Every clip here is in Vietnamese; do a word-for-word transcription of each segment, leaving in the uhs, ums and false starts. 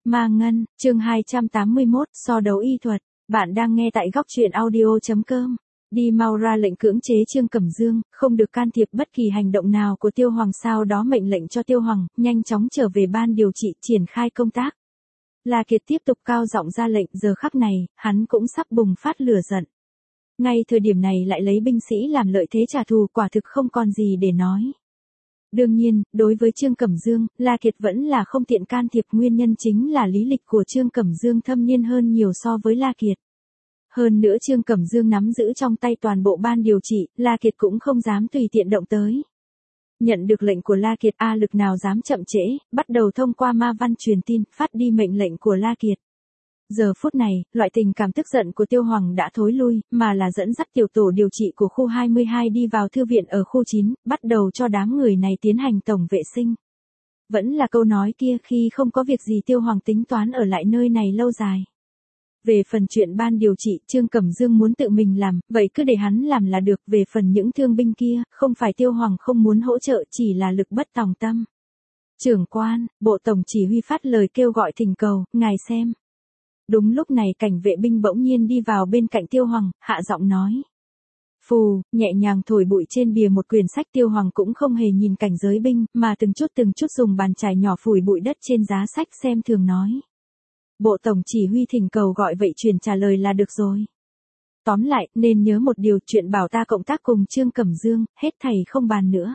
Ma Ngân, chương hai trăm tám mươi mốt, so đấu y thuật. Bạn đang nghe tại góc truyện audio.com. Đi mau ra lệnh cưỡng chế Trương Cẩm Dương, không được can thiệp bất kỳ hành động nào của Tiêu Hoàng, sau đó mệnh lệnh cho Tiêu Hoàng nhanh chóng trở về ban điều trị, triển khai công tác. La Kiệt tiếp tục cao giọng ra lệnh, giờ khắc này, hắn cũng sắp bùng phát lửa giận. Ngay thời điểm này lại lấy binh sĩ làm lợi thế trả thù, quả thực không còn gì để nói. Đương nhiên, đối với Trương Cẩm Dương, La Kiệt vẫn là không tiện can thiệp, nguyên nhân chính là lý lịch của Trương Cẩm Dương thâm niên hơn nhiều so với La Kiệt. Hơn nữa Trương Cẩm Dương nắm giữ trong tay toàn bộ ban điều trị, La Kiệt cũng không dám tùy tiện động tới. Nhận được lệnh của La Kiệt, A Lực nào dám chậm trễ, bắt đầu thông qua ma văn truyền tin, phát đi mệnh lệnh của La Kiệt. Giờ phút này, loại tình cảm tức giận của Tiêu Hoàng đã thối lui, mà là dẫn dắt tiểu tổ điều trị của khu hai mươi hai đi vào thư viện ở khu chín, bắt đầu cho đám người này tiến hành tổng vệ sinh. Vẫn là câu nói kia, khi không có việc gì Tiêu Hoàng tính toán ở lại nơi này lâu dài. Về phần chuyện ban điều trị, Trương Cẩm Dương muốn tự mình làm, vậy cứ để hắn làm là được. Về phần những thương binh kia, không phải Tiêu Hoàng không muốn hỗ trợ, chỉ là lực bất tòng tâm. Trưởng quan, bộ tổng chỉ huy phát lời kêu gọi thỉnh cầu, ngài xem. Đúng lúc này cảnh vệ binh bỗng nhiên đi vào bên cạnh Tiêu Hoàng, hạ giọng nói. Phù, nhẹ nhàng thổi bụi trên bìa một quyển sách. Tiêu Hoàng cũng không hề nhìn cảnh giới binh, mà từng chút từng chút dùng bàn chải nhỏ phủi bụi đất trên giá sách, xem thường nói. Bộ tổng chỉ huy thỉnh cầu gọi vậy truyền trả lời là được rồi. Tóm lại, nên nhớ một điều, chuyện bảo ta cộng tác cùng Trương Cẩm Dương, hết thầy không bàn nữa.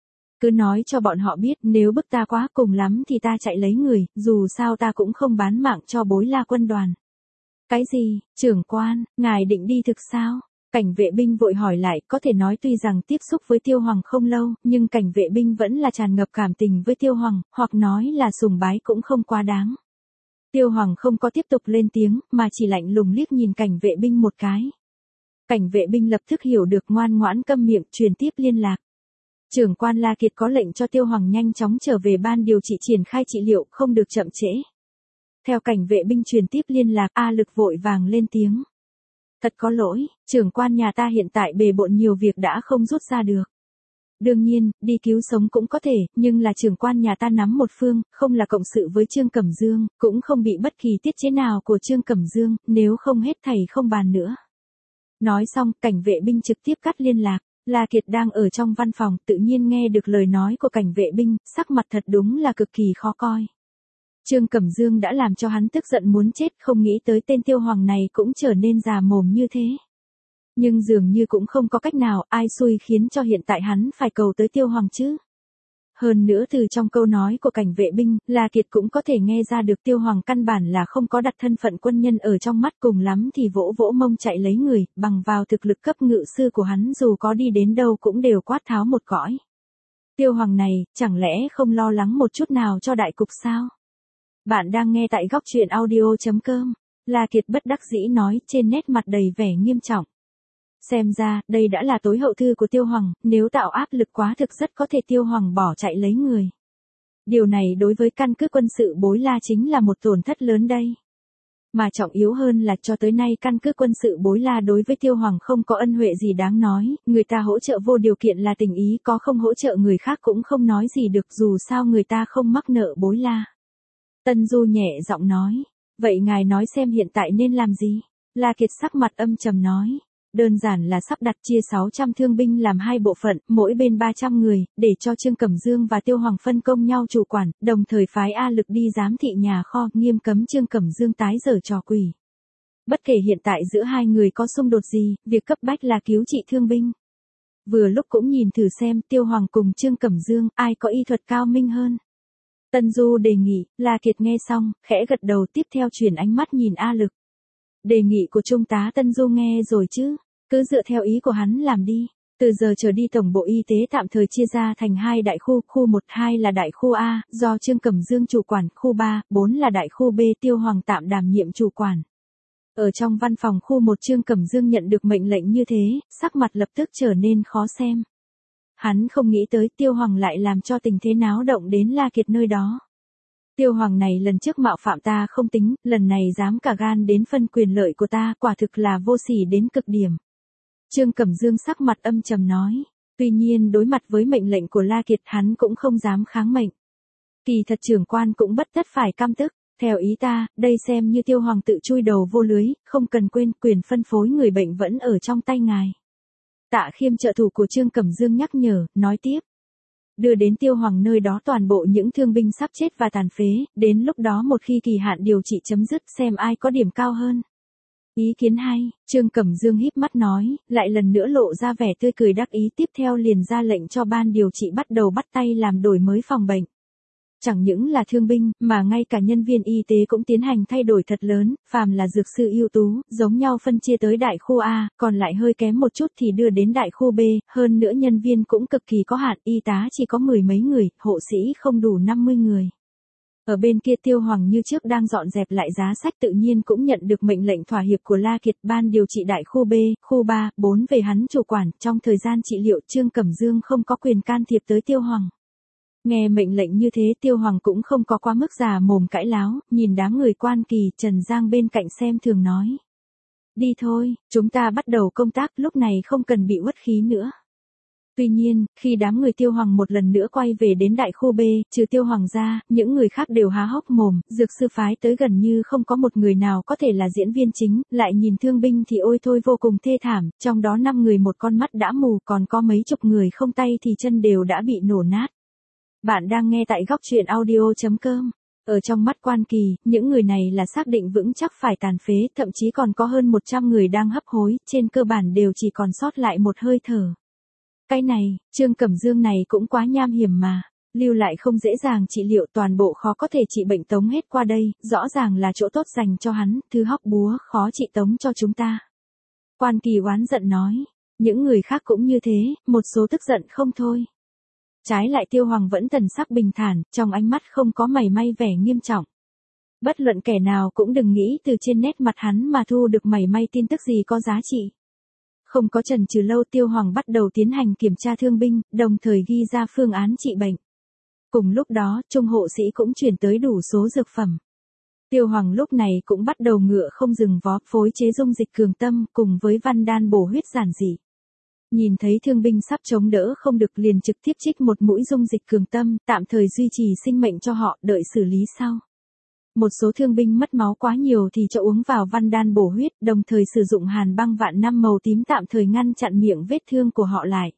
Cứ nói cho bọn họ biết, nếu bức ta quá, cùng lắm thì ta chạy lấy người, dù sao ta cũng không bán mạng cho Bối La quân đoàn. Cái gì, trưởng quan, ngài định đi thực sao? Cảnh vệ binh vội hỏi lại, có thể nói tuy rằng tiếp xúc với Tiêu Hoàng không lâu, nhưng cảnh vệ binh vẫn là tràn ngập cảm tình với Tiêu Hoàng, hoặc nói là sùng bái cũng không quá đáng. Tiêu Hoàng không có tiếp tục lên tiếng, mà chỉ lạnh lùng liếc nhìn cảnh vệ binh một cái. Cảnh vệ binh lập tức hiểu được, ngoan ngoãn câm miệng, truyền tiếp liên lạc. Trưởng quan La Kiệt có lệnh cho Tiêu Hoàng nhanh chóng trở về ban điều trị, triển khai trị liệu, không được chậm trễ. Theo cảnh vệ binh truyền tiếp liên lạc, A Lực vội vàng lên tiếng. Thật có lỗi, trưởng quan nhà ta hiện tại bề bộn nhiều việc đã không rút ra được. Đương nhiên, đi cứu sống cũng có thể, nhưng là trưởng quan nhà ta nắm một phương, không là cộng sự với Trương Cẩm Dương, cũng không bị bất kỳ tiết chế nào của Trương Cẩm Dương, nếu không hết thầy không bàn nữa. Nói xong, cảnh vệ binh trực tiếp cắt liên lạc. La Kiệt đang ở trong văn phòng, tự nhiên nghe được lời nói của cảnh vệ binh, sắc mặt thật đúng là cực kỳ khó coi. Trương Cẩm Dương đã làm cho hắn tức giận muốn chết, không nghĩ tới tên Tiêu Hoàng này cũng trở nên già mồm như thế. Nhưng dường như cũng không có cách nào, ai xui khiến cho hiện tại hắn phải cầu tới Tiêu Hoàng chứ. Hơn nữa từ trong câu nói của cảnh vệ binh, La Kiệt cũng có thể nghe ra được Tiêu Hoàng căn bản là không có đặt thân phận quân nhân ở trong mắt, cùng lắm thì vỗ vỗ mông chạy lấy người, bằng vào thực lực cấp ngự sư của hắn dù có đi đến đâu cũng đều quát tháo một cõi. Tiêu Hoàng này, chẳng lẽ không lo lắng một chút nào cho đại cục sao? Bạn đang nghe tại góc truyện audio.com. La Kiệt bất đắc dĩ nói, trên nét mặt đầy vẻ nghiêm trọng. Xem ra, đây đã là tối hậu thư của Tiêu Hoàng, nếu tạo áp lực quá thực rất có thể Tiêu Hoàng bỏ chạy lấy người. Điều này đối với căn cứ quân sự Bối La chính là một tổn thất lớn đây. Mà trọng yếu hơn là cho tới nay căn cứ quân sự Bối La đối với Tiêu Hoàng không có ân huệ gì đáng nói, người ta hỗ trợ vô điều kiện là tình ý, có không hỗ trợ người khác cũng không nói gì được, dù sao người ta không mắc nợ Bối La. Tân Du nhẹ giọng nói, vậy ngài nói xem hiện tại nên làm gì? La Kiệt sắc mặt âm trầm nói. Đơn giản là sắp đặt chia sáu trăm thương binh làm hai bộ phận, mỗi bên ba trăm người, để cho Trương Cẩm Dương và Tiêu Hoàng phân công nhau chủ quản, đồng thời phái A Lực đi giám thị nhà kho, nghiêm cấm Trương Cẩm Dương tái giở trò quỷ. Bất kể hiện tại giữa hai người có xung đột gì, việc cấp bách là cứu trị thương binh. Vừa lúc cũng nhìn thử xem Tiêu Hoàng cùng Trương Cẩm Dương, ai có y thuật cao minh hơn. Tân Du đề nghị, La Kiệt nghe xong, khẽ gật đầu, tiếp theo chuyển ánh mắt nhìn A Lực. Đề nghị của Trung tá Tân Du nghe rồi chứ, cứ dựa theo ý của hắn làm đi. Từ giờ trở đi tổng bộ y tế tạm thời chia ra thành hai đại khu, khu một, hai là đại khu A, do Trương Cẩm Dương chủ quản, khu ba, bốn là đại khu B, Tiêu Hoàng tạm đảm nhiệm chủ quản. Ở trong văn phòng khu một, Trương Cẩm Dương nhận được mệnh lệnh như thế, sắc mặt lập tức trở nên khó xem. Hắn không nghĩ tới Tiêu Hoàng lại làm cho tình thế náo động đến La Kiệt nơi đó. Tiêu Hoàng này lần trước mạo phạm ta không tính, lần này dám cả gan đến phân quyền lợi của ta, quả thực là vô sỉ đến cực điểm. Trương Cẩm Dương sắc mặt âm trầm nói, tuy nhiên đối mặt với mệnh lệnh của La Kiệt hắn cũng không dám kháng mệnh. Kỳ thật trưởng quan cũng bất tất phải căm tức, Theo ý ta, đây xem như Tiêu Hoàng tự chui đầu vô lưới, không cần quên quyền phân phối người bệnh vẫn ở trong tay ngài. Tạ Khiêm trợ thủ của Trương Cẩm Dương nhắc nhở, nói tiếp. Đưa đến Tiêu Hoàng nơi đó toàn bộ những thương binh sắp chết và tàn phế, đến lúc đó một khi kỳ hạn điều trị chấm dứt xem ai có điểm cao hơn. Ý kiến hay, Trương Cẩm Dương híp mắt nói, lại lần nữa lộ ra vẻ tươi cười đắc ý, tiếp theo liền ra lệnh cho ban điều trị bắt đầu bắt tay làm đổi mới phòng bệnh. Chẳng những là thương binh, mà ngay cả nhân viên y tế cũng tiến hành thay đổi thật lớn, phàm là dược sư ưu tú, giống nhau phân chia tới đại khu A, còn lại hơi kém một chút thì đưa đến đại khu B, hơn nữa nhân viên cũng cực kỳ có hạn, y tá chỉ có mười mấy người, hộ sĩ không đủ năm mươi người. Ở bên kia Tiêu Hoàng như trước đang dọn dẹp lại giá sách tự nhiên cũng nhận được mệnh lệnh thỏa hiệp của La Kiệt, ban điều trị đại khu B, khu ba, bốn về hắn chủ quản, trong thời gian trị liệu Trương Cẩm Dương không có quyền can thiệp tới Tiêu Hoàng. Nghe mệnh lệnh như thế Tiêu Hoàng cũng không có quá mức già mồm cãi láo, nhìn đám người Quan Kỳ, Trần Giang bên cạnh xem thường nói. Đi thôi, chúng ta bắt đầu công tác, lúc này không cần bị uất khí nữa. Tuy nhiên, khi đám người Tiêu Hoàng một lần nữa quay về đến đại khu B, trừ Tiêu Hoàng ra, những người khác đều há hốc mồm, dược sư phái tới gần như không có một người nào có thể là diễn viên chính, lại nhìn thương binh thì ôi thôi vô cùng thê thảm, trong đó năm người một con mắt đã mù, còn có mấy chục người không tay thì chân đều đã bị nổ nát. Bạn đang nghe tại góc truyện audio chấm com. Ở trong mắt Quan Kỳ, những người này là xác định vững chắc phải tàn phế, thậm chí còn có hơn một trăm người đang hấp hối, trên cơ bản đều chỉ còn sót lại một hơi thở. Cái này, Trương Cẩm Dương này cũng quá nham hiểm mà, lưu lại không dễ dàng trị liệu, toàn bộ khó có thể trị bệnh tống hết qua đây, rõ ràng là chỗ tốt dành cho hắn, thứ hóc búa khó trị tống cho chúng ta. Quan Kỳ oán giận nói, những người khác cũng như thế, một số tức giận không thôi. Trái lại Tiêu Hoàng vẫn thần sắc bình thản, trong ánh mắt không có mảy may vẻ nghiêm trọng. Bất luận kẻ nào cũng đừng nghĩ từ trên nét mặt hắn mà thu được mảy may tin tức gì có giá trị. Không có chần chừ lâu Tiêu Hoàng bắt đầu tiến hành kiểm tra thương binh, đồng thời ghi ra phương án trị bệnh. Cùng lúc đó, trung hộ sĩ cũng chuyển tới đủ số dược phẩm. Tiêu Hoàng lúc này cũng bắt đầu ngựa không dừng vó, phối chế dung dịch cường tâm cùng với văn đan bổ huyết giản dị. Nhìn thấy thương binh sắp chống đỡ không được liền trực tiếp trích một mũi dung dịch cường tâm, tạm thời duy trì sinh mệnh cho họ, đợi xử lý sau. Một số thương binh mất máu quá nhiều thì cho uống vào văn đan bổ huyết, đồng thời sử dụng hàn băng vạn năm màu tím tạm thời ngăn chặn miệng vết thương của họ lại.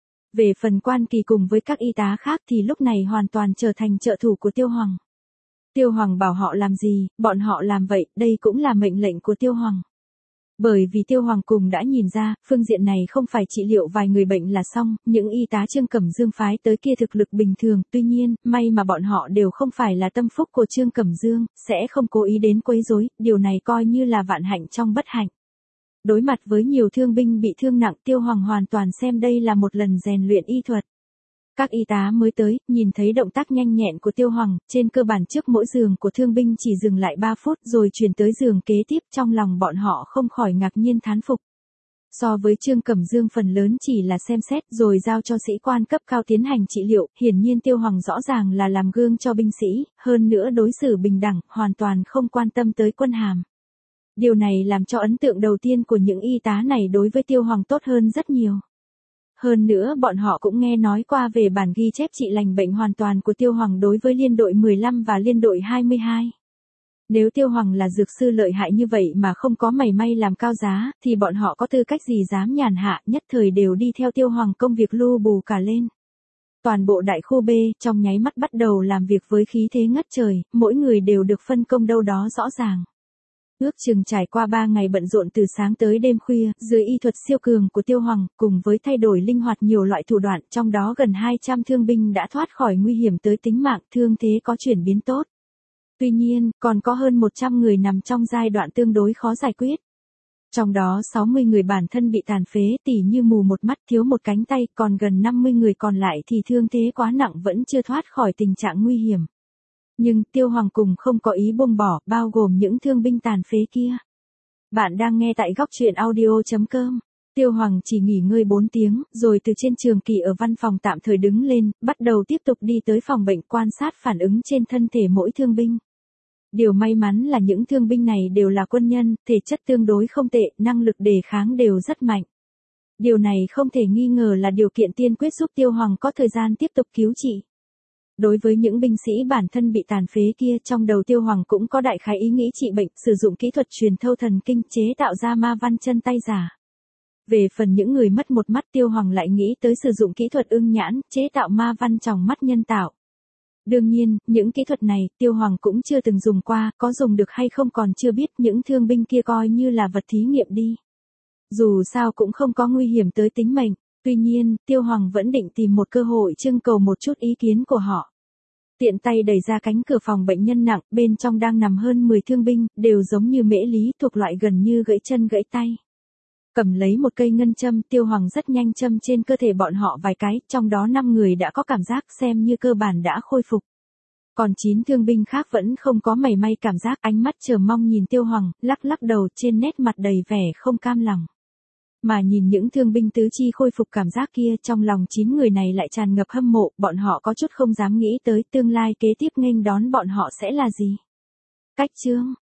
Về phần Quan Kỳ cùng với các y tá khác thì lúc này hoàn toàn trở thành trợ thủ của Tiêu Hoàng. Tiêu Hoàng bảo họ làm gì, bọn họ làm vậy, đây cũng là mệnh lệnh của Tiêu Hoàng. Bởi vì Tiêu Hoàng cùng đã nhìn ra, phương diện này không phải trị liệu vài người bệnh là xong, những y tá Trương Cẩm Dương phái tới kia thực lực bình thường, tuy nhiên, may mà bọn họ đều không phải là tâm phúc của Trương Cẩm Dương, sẽ không cố ý đến quấy rối, điều này coi như là vạn hạnh trong bất hạnh. Đối mặt với nhiều thương binh bị thương nặng, Tiêu Hoàng hoàn toàn xem đây là một lần rèn luyện y thuật. Các y tá mới tới, nhìn thấy động tác nhanh nhẹn của Tiêu Hoàng, trên cơ bản trước mỗi giường của thương binh chỉ dừng lại ba phút rồi chuyển tới giường kế tiếp, trong lòng bọn họ không khỏi ngạc nhiên thán phục. So với Trương Cẩm Dương phần lớn chỉ là xem xét rồi giao cho sĩ quan cấp cao tiến hành trị liệu, hiển nhiên Tiêu Hoàng rõ ràng là làm gương cho binh sĩ, hơn nữa đối xử bình đẳng, hoàn toàn không quan tâm tới quân hàm. Điều này làm cho ấn tượng đầu tiên của những y tá này đối với Tiêu Hoàng tốt hơn rất nhiều. Hơn nữa bọn họ cũng nghe nói qua về bản ghi chép trị lành bệnh hoàn toàn của Tiêu Hoàng đối với liên đội mười lăm và liên đội hai mươi hai. Nếu Tiêu Hoàng là dược sư lợi hại như vậy mà không có mảy may làm cao giá, thì bọn họ có tư cách gì dám nhàn hạ, nhất thời đều đi theo Tiêu Hoàng công việc lu bù cả lên. Toàn bộ đại khu B, trong nháy mắt bắt đầu làm việc với khí thế ngất trời, mỗi người đều được phân công đâu đó rõ ràng. Ước chừng trải qua ba ngày bận rộn từ sáng tới đêm khuya, dưới y thuật siêu cường của Tiêu Hoàng, cùng với thay đổi linh hoạt nhiều loại thủ đoạn, trong đó gần hai trăm thương binh đã thoát khỏi nguy hiểm tới tính mạng, thương thế có chuyển biến tốt. Tuy nhiên, còn có hơn một trăm người nằm trong giai đoạn tương đối khó giải quyết. Trong đó sáu mươi người bản thân bị tàn phế, tỉ như mù một mắt, thiếu một cánh tay, còn gần năm mươi người còn lại thì thương thế quá nặng vẫn chưa thoát khỏi tình trạng nguy hiểm. Nhưng Tiêu Hoàng cùng không có ý buông bỏ, bao gồm những thương binh tàn phế kia. Bạn đang nghe tại góc truyện audio chấm com. Tiêu Hoàng chỉ nghỉ ngơi bốn tiếng, rồi từ trên trường kỳ ở văn phòng tạm thời đứng lên, bắt đầu tiếp tục đi tới phòng bệnh quan sát phản ứng trên thân thể mỗi thương binh. Điều may mắn là những thương binh này đều là quân nhân, thể chất tương đối không tệ, năng lực đề kháng đều rất mạnh. Điều này không thể nghi ngờ là điều kiện tiên quyết giúp Tiêu Hoàng có thời gian tiếp tục cứu trị. Đối với những binh sĩ bản thân bị tàn phế kia, trong đầu Tiêu Hoàng cũng có đại khái ý nghĩ trị bệnh, sử dụng kỹ thuật truyền thâu thần kinh chế tạo ra ma văn chân tay giả. Về phần những người mất một mắt, Tiêu Hoàng lại nghĩ tới sử dụng kỹ thuật ưng nhãn, chế tạo ma văn tròng mắt nhân tạo. Đương nhiên, những kỹ thuật này, Tiêu Hoàng cũng chưa từng dùng qua, có dùng được hay không còn chưa biết, những thương binh kia coi như là vật thí nghiệm đi. Dù sao cũng không có nguy hiểm tới tính mệnh, tuy nhiên, Tiêu Hoàng vẫn định tìm một cơ hội trưng cầu một chút ý kiến của họ. Tiện tay đẩy ra cánh cửa phòng bệnh nhân nặng, bên trong đang nằm hơn mười thương binh, đều giống như Mễ Lý, thuộc loại gần như gãy chân gãy tay. Cầm lấy một cây ngân châm, Tiêu Hoàng rất nhanh châm trên cơ thể bọn họ vài cái, trong đó năm người đã có cảm giác xem như cơ bản đã khôi phục. Còn chín thương binh khác vẫn không có mảy may cảm giác, ánh mắt chờ mong nhìn Tiêu Hoàng, lắc lắc đầu, trên nét mặt đầy vẻ không cam lòng. Mà nhìn những thương binh tứ chi khôi phục cảm giác kia, trong lòng chín người này lại tràn ngập hâm mộ, bọn họ có chút không dám nghĩ tới tương lai kế tiếp nghênh đón bọn họ sẽ là gì. Cách chương